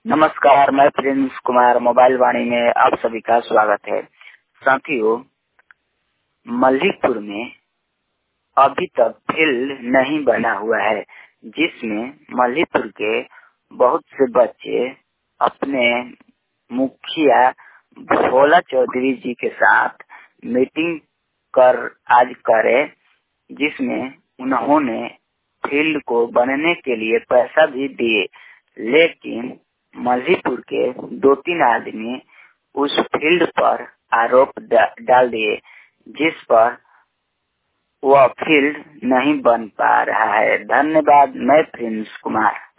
नमस्कार, मैं Prince Kumar mobile वाणी में आप सभी का स्वागत है। साथियों, मल्लीपुर में अभी तक फील्ड नहीं बना हुआ है, जिसमें मल्लीपुर के बहुत से बच्चे अपने मुखिया भोला चौधरी जी के साथ मीटिंग आज करे, जिसमें उन्होंने फील्ड को बनने के लिए पैसा भी दिए, लेकिन मल्लीपुर के 2-3 आदमी उस फील्ड पर आरोप डाल दिए, जिस पर वह फील्ड नहीं बन पा रहा है। धन्यवाद। मैं प्रिंस कुमार।